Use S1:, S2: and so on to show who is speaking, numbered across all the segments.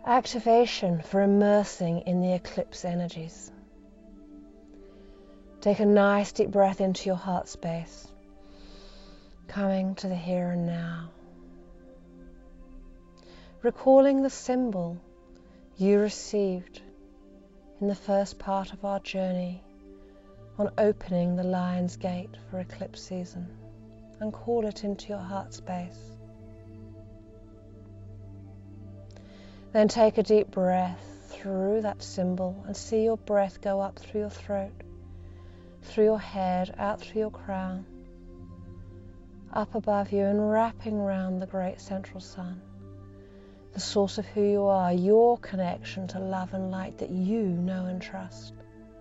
S1: activation for immersing in the eclipse energies. Take a nice deep breath into your heart space, coming to the here and now. Recalling the symbol you received in the first part of our journey on opening the Lion's Gate for eclipse season, and call it into your heart space. Then take a deep breath through that symbol and see your breath go up through your throat, through your head, out through your crown, up above you and wrapping around the great central sun, the source of who you are, your connection to love and light that you know and trust.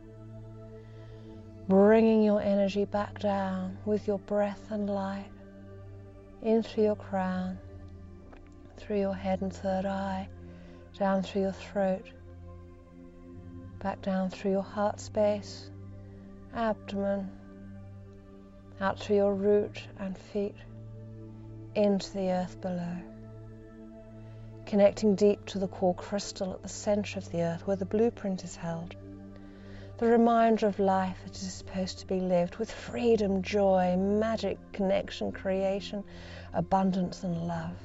S1: Bringing your energy back down with your breath and light, in through your crown, through your head and third eye, down through your throat, back down through your heart space, abdomen, out through your root and feet, into the earth below. Connecting deep to the core crystal at the center of the earth where the blueprint is held. The reminder of life that is supposed to be lived with freedom, joy, magic, connection, creation, abundance and love.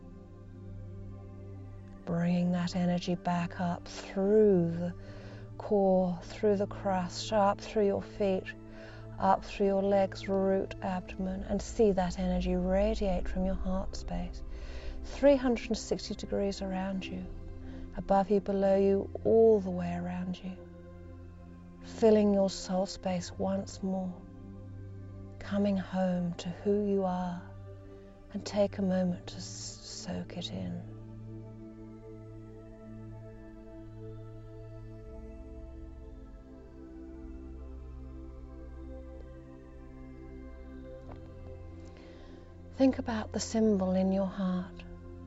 S1: Bringing that energy back up through the core, through the crust, up through your feet, up through your legs, root, abdomen, and see that energy radiate from your heart space, 360 degrees around you, above you, below you, all the way around you, filling your soul space once more, coming home to who you are, and take a moment to soak it in. Think about the symbol in your heart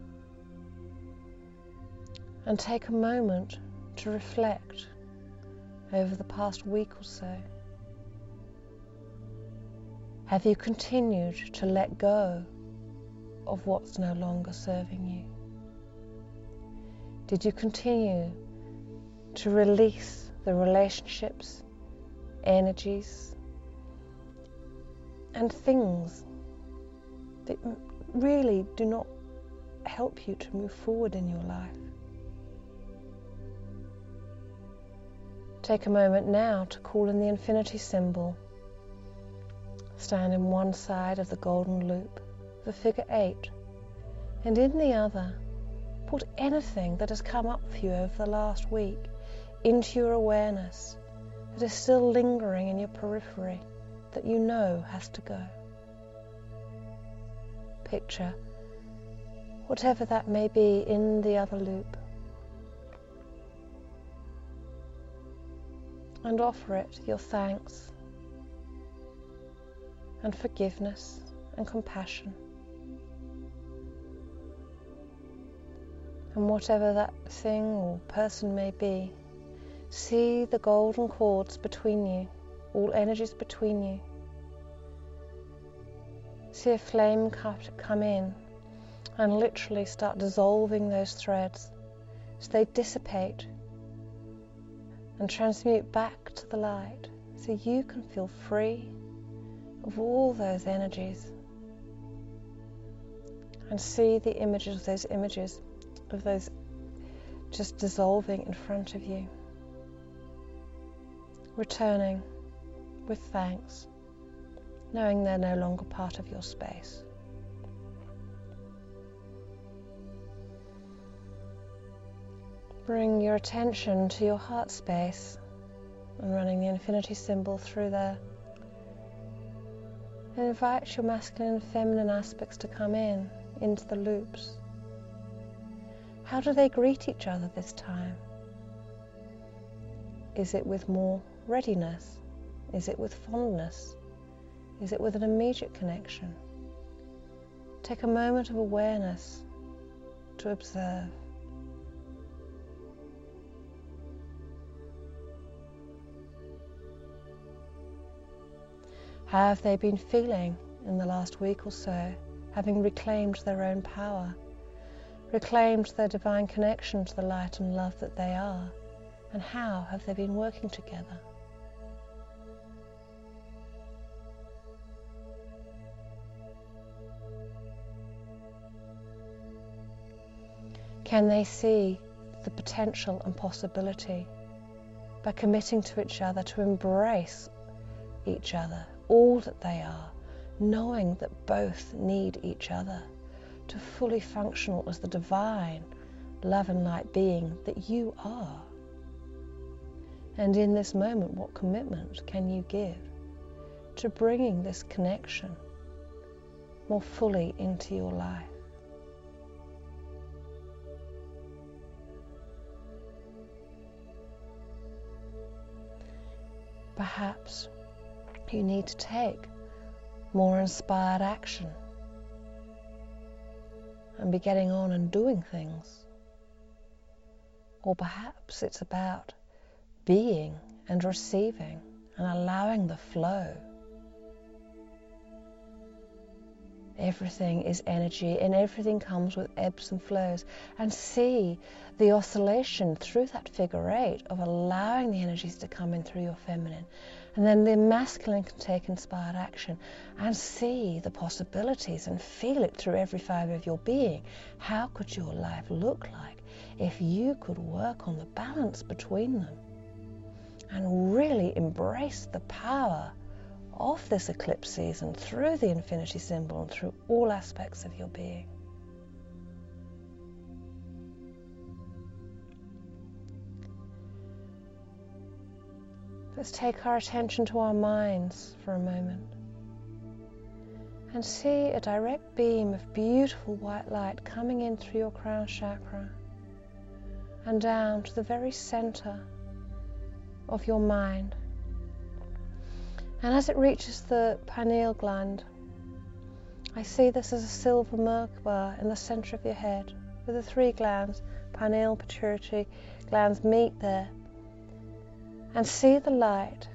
S1: and take a moment to reflect over the past week or so. Have you continued to let go of what's no longer serving you? Did you continue to release the relationships, energies, and things that really do not help you to move forward in your life? Take a moment now to call in the infinity symbol. Stand in one side of the golden loop, the figure 8, and in the other, put anything that has come up for you over the last week into your awareness that is still lingering in your periphery that you know has to go. Picture whatever that may be in the other loop and offer it your thanks and forgiveness and compassion. And whatever that thing or person may be, see the golden cords between you, all energies between you. See a flame come in and literally start dissolving those threads so they dissipate and transmute back to the light so you can feel free of all those energies and see the images of those just dissolving in front of you, returning with thanks, knowing they're no longer part of your space. Bring your attention to your heart space and running the infinity symbol through there. And invite your masculine and feminine aspects to come into the loops. How do they greet each other this time? Is it with more readiness? Is it with fondness? Is it with an immediate connection? Take a moment of awareness to observe. How have they been feeling in the last week or so, having reclaimed their own power, reclaimed their divine connection to the light and love that they are? And how have they been working together? Can they see the potential and possibility by committing to each other to embrace each other, all that they are, knowing that both need each other to fully function as the divine love and light being that you are? And in this moment, what commitment can you give to bringing this connection more fully into your life? Perhaps you need to take more inspired action and be getting on and doing things. Or perhaps it's about being and receiving and allowing the flow. Everything is energy, and everything comes with ebbs and flows. And see the oscillation through that figure 8 of allowing the energies to come in through your feminine. And then the masculine can take inspired action and see the possibilities and feel it through every fibre of your being. How could your life look like if you could work on the balance between them and really embrace the power of this eclipse season through the infinity symbol and through all aspects of your being? Let's take our attention to our minds for a moment and see a direct beam of beautiful white light coming in through your crown chakra and down to the very center of your mind. And as it reaches the pineal gland, I see this as a silver Merkaba in the center of your head, where the 3 glands, pineal, pituitary glands, meet there. And see the light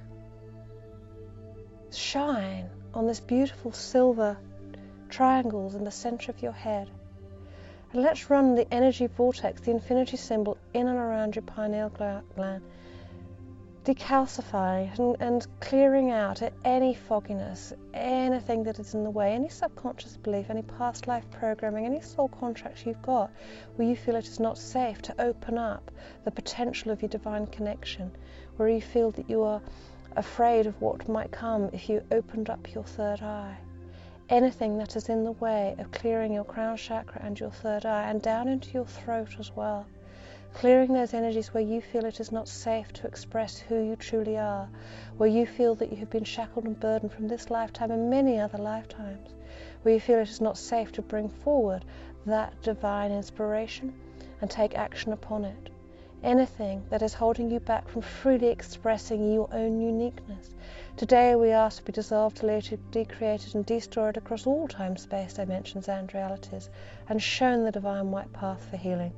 S1: shine on this beautiful silver triangles in the center of your head. And let's run the energy vortex, the infinity symbol, in and around your pineal gland, decalcifying and clearing out any fogginess, anything that is in the way, any subconscious belief, any past life programming, any soul contracts you've got where you feel it is not safe to open up the potential of your divine connection, where you feel that you are afraid of what might come if you opened up your third eye. Anything that is in the way of clearing your crown chakra and your third eye, and down into your throat as well. Clearing those energies where you feel it is not safe to express who you truly are, where you feel that you have been shackled and burdened from this lifetime and many other lifetimes, where you feel it is not safe to bring forward that divine inspiration and take action upon it. Anything that is holding you back from freely expressing your own uniqueness. Today we ask to be dissolved, deleted, decreated and destroyed across all time, space, dimensions and realities, and shown the divine white path for healing.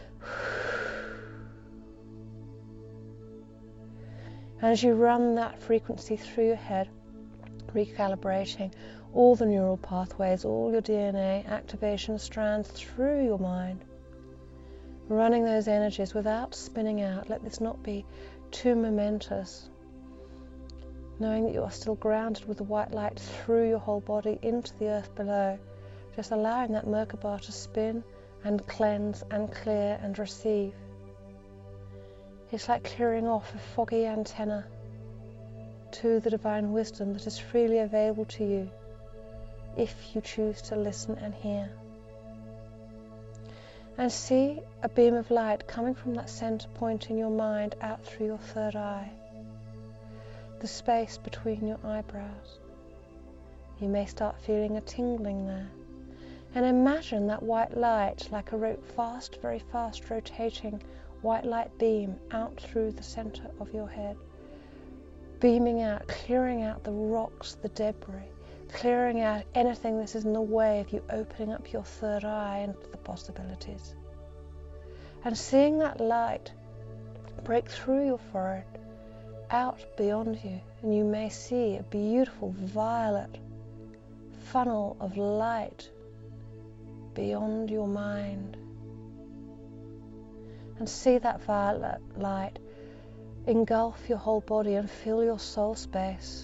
S1: And as you run that frequency through your head, recalibrating all the neural pathways, all your DNA activation strands through your mind, running those energies without spinning out. Let this not be too momentous. Knowing that you are still grounded with the white light through your whole body into the earth below. Just allowing that Merkaba to spin and cleanse and clear and receive. It's like clearing off a foggy antenna to the divine wisdom that is freely available to you if you choose to listen and hear. And see a beam of light coming from that center point in your mind out through your third eye, the space between your eyebrows. You may start feeling a tingling there. And imagine that white light like a very fast rotating white light beam out through the center of your head, beaming out, clearing out the rocks, the debris, clearing out anything that is in the way of you opening up your third eye into the possibilities. And seeing that light break through your forehead, out beyond you, and you may see a beautiful violet funnel of light beyond your mind, and see that violet light engulf your whole body and fill your soul space.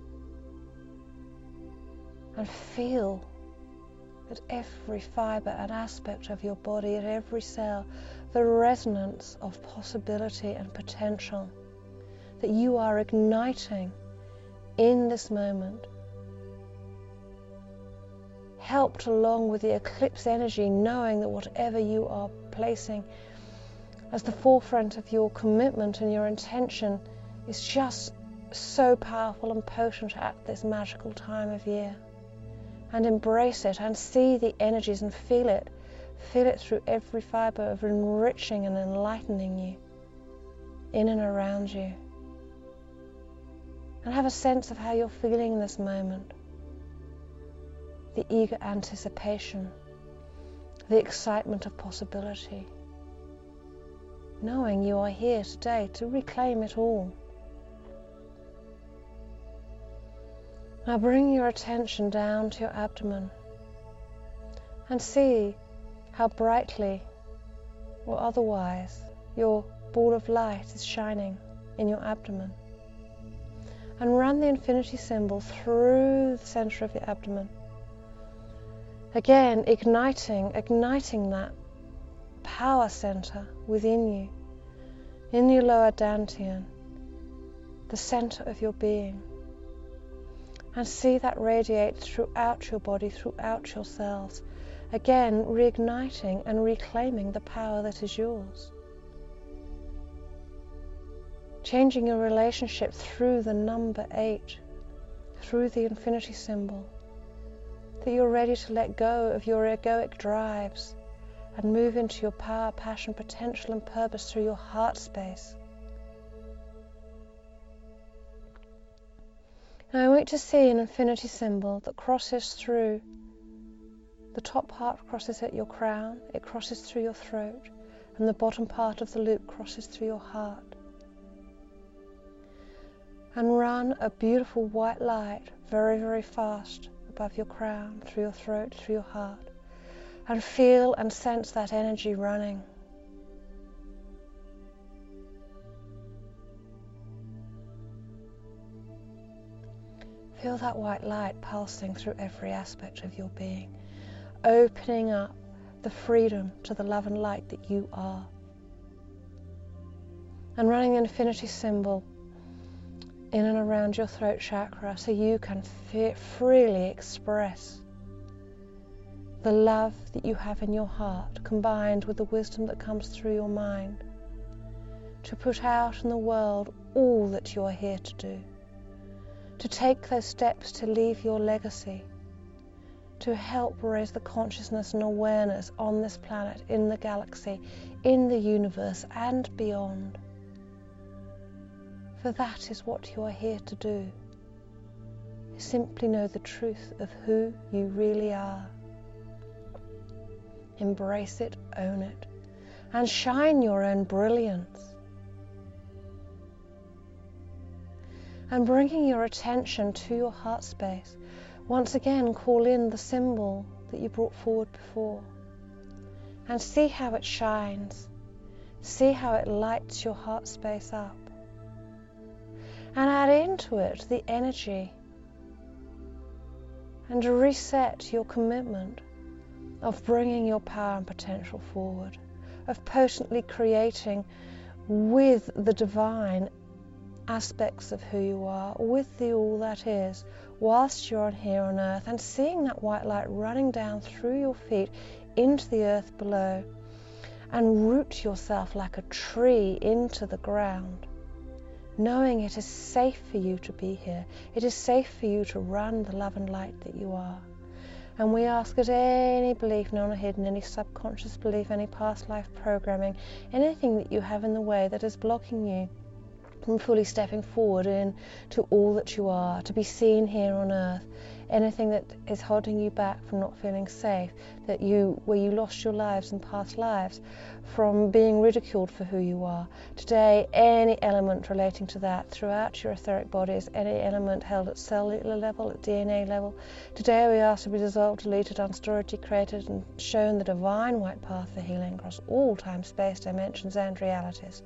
S1: And feel at every fibre and aspect of your body, at every cell, the resonance of possibility and potential that you are igniting in this moment, helped along with the eclipse energy, knowing that whatever you are placing as the forefront of your commitment and your intention is just so powerful and potent at this magical time of year. And embrace it and see the energies and feel it through every fibre of enriching and enlightening you in and around you. And have a sense of how you're feeling in this moment. The eager anticipation, the excitement of possibility, knowing you are here today to reclaim it all. Now bring your attention down to your abdomen and see how brightly or otherwise your ball of light is shining in your abdomen. And run the infinity symbol through the center of your abdomen. Again, igniting that power center within you, in your lower dantian, the center of your being. And see that radiate throughout your body, throughout your cells. Again, reigniting and reclaiming the power that is yours. Changing your relationship through the number 8, through the infinity symbol. That you're ready to let go of your egoic drives and move into your power, passion, potential and purpose through your heart space. Now I want you to see an infinity symbol that crosses through the top part, crosses at your crown, it crosses through your throat, and the bottom part of the loop crosses through your heart. And run a beautiful white light very, very fast above your crown, through your throat, through your heart, and feel and sense that energy running. Feel that white light pulsing through every aspect of your being, opening up the freedom to the love and light that you are. And running the infinity symbol in and around your throat chakra so you can freely express the love that you have in your heart, combined with the wisdom that comes through your mind, to put out in the world all that you are here to do. To take those steps to leave your legacy, to help raise the consciousness and awareness on this planet, in the galaxy, in the universe and beyond. For that is what you are here to do. Simply know the truth of who you really are. Embrace it, own it, and shine your own brilliance. And bringing your attention to your heart space, once again call in the symbol that you brought forward before and see how it shines, see how it lights your heart space up, and add into it the energy and reset your commitment of bringing your power and potential forward, of potently creating with the divine aspects of who you are, with the all that is, whilst you're here on earth, and seeing that white light running down through your feet into the earth below, and root yourself like a tree into the ground, knowing it is safe for you to be here, it is safe for you to run the love and light that you are. And we ask that any belief, known or hidden, any subconscious belief, any past life programming, anything that you have in the way that is blocking you from fully stepping forward into all that you are, to be seen here on earth, anything that is holding you back from not feeling safe, where you lost your lives in past lives, from being ridiculed for who you are. Today, any element relating to that throughout your etheric bodies, any element held at cellular level, at DNA level, today we ask to be dissolved, deleted, unstored, decreated, and shown the divine white path for healing across all time, space, dimensions, and realities.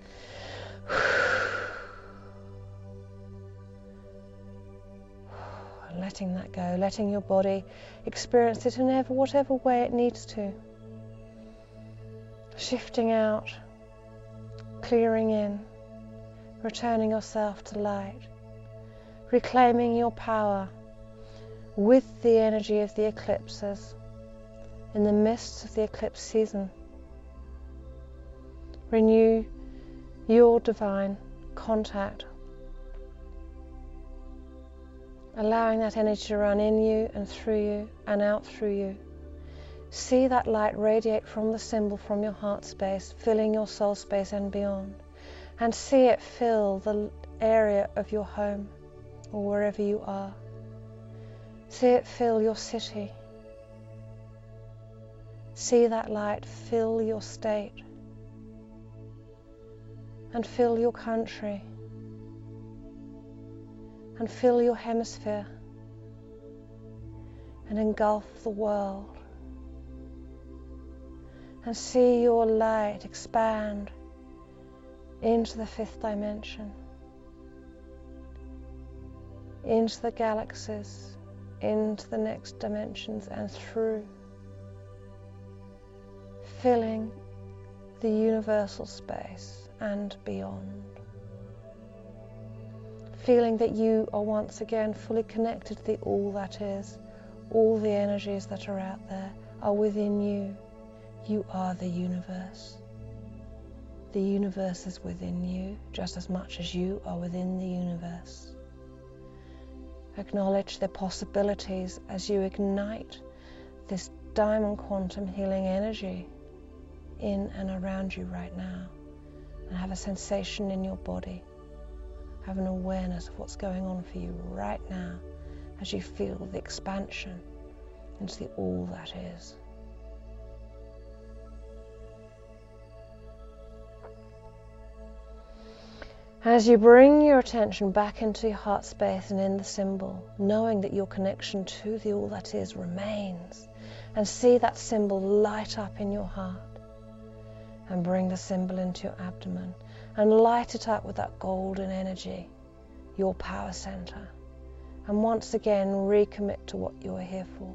S1: Letting that go, letting your body experience it in whatever way it needs to. Shifting out, clearing in, returning yourself to light, reclaiming your power with the energy of the eclipses in the midst of the eclipse season. Renew your divine contact, allowing that energy to run in you and through you and out through you. See that light radiate from the symbol, from your heart space, filling your soul space and beyond. And see it fill the area of your home or wherever you are. See it fill your city. See that light fill your state and fill your country and fill your hemisphere and engulf the world. And see your light expand into the fifth dimension, into the galaxies, into the next dimensions and through, filling the universal space and beyond. Feeling that you are once again fully connected to the all that is. All the energies that are out there are within you. You are the universe. The universe is within you just as much as you are within the universe. Acknowledge the possibilities as you ignite this diamond quantum healing energy in and around you right now, and have a sensation in your body. Have an awareness of what's going on for you right now as you feel the expansion into the all that is. As you bring your attention back into your heart space and in the symbol, knowing that your connection to the all that is remains, and see that symbol light up in your heart, and bring the symbol into your abdomen and light it up with that golden energy, your power center, and once again recommit to what you are here for.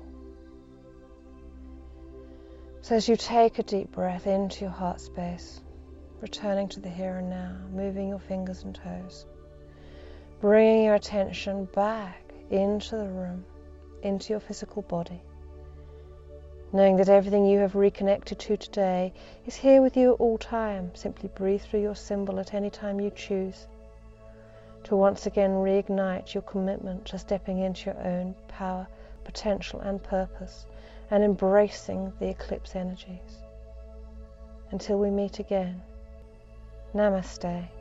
S1: So as you take a deep breath into your heart space, returning to the here and now, moving your fingers and toes, bringing your attention back into the room, into your physical body, knowing that everything you have reconnected to today is here with you at all time. Simply breathe through your symbol at any time you choose to once again reignite your commitment to stepping into your own power, potential and purpose, and embracing the eclipse energies. Until we meet again, Namaste.